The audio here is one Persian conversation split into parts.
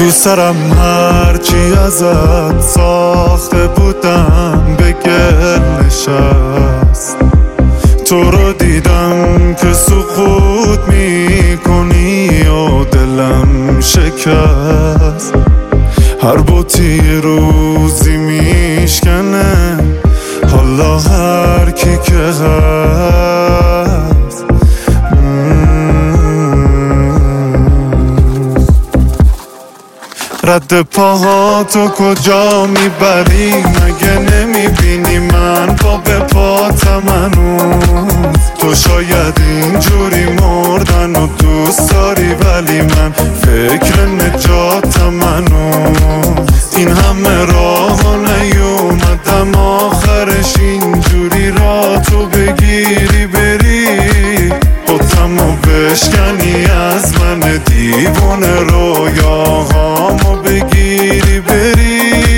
تو سرم هرچی ازت ساخته بودم به گل نشست. تو رو دیدم که سقوط میکنی و دلم شکست. هر بوتی روزی میشکنه حالا هر کی که هست. رد پاهاتو کجا میبری؟ مگه نمیبینی من پا به پاتم هنوز؟ تو شاید اینجوری مردن و دوست داری ولی من فکر نجاتم هنوز. این همه راه نیومدم آخرش اینجوری را تو بگیری بری بطمو بشکنی از من دیوونه رویاهامو بگیری بری.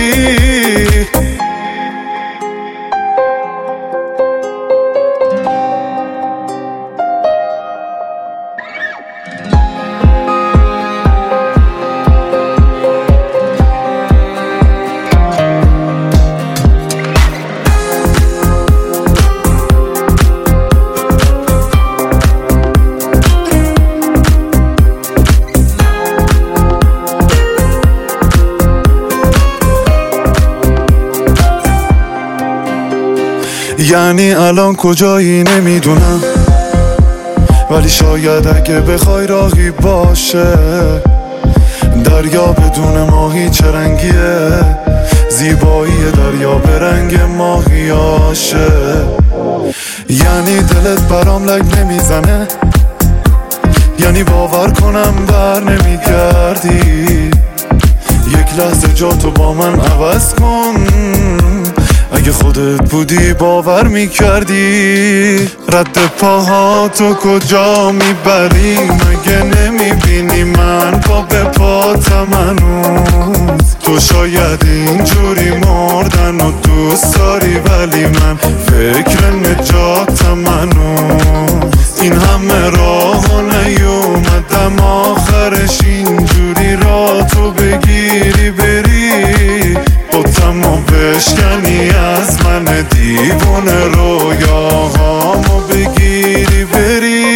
یعنی الان کجایی نمیدونم، ولی شاید اگه بخوای راهی باشه. دریا بدون ماهی چه رنگیه؟ زیبایی دریا به رنگ ماهیاشه. یعنی دلت برام لگ نمیزنه؟ یعنی باور کنم بر نمیگردی؟ یک لحظه جاتو با من عوض کن، اگه خودت بودی باور میکردی. رد پاهاتو کجا میبری؟ مگه نمیبینی من پا به پاتم هنوز؟ تو شاید اینجوری مردن و دوست داری ولی من فکر نجاتم هنوز. این همه راه نیومدم آخرش اینجوری را تو بگیری بری بطمو بشکنی از من دیوونه رویاهامو بگیری بری.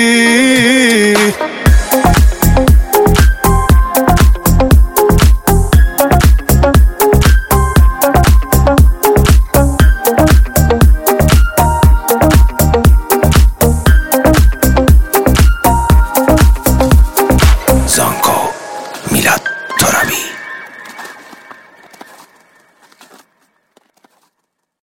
Zanko.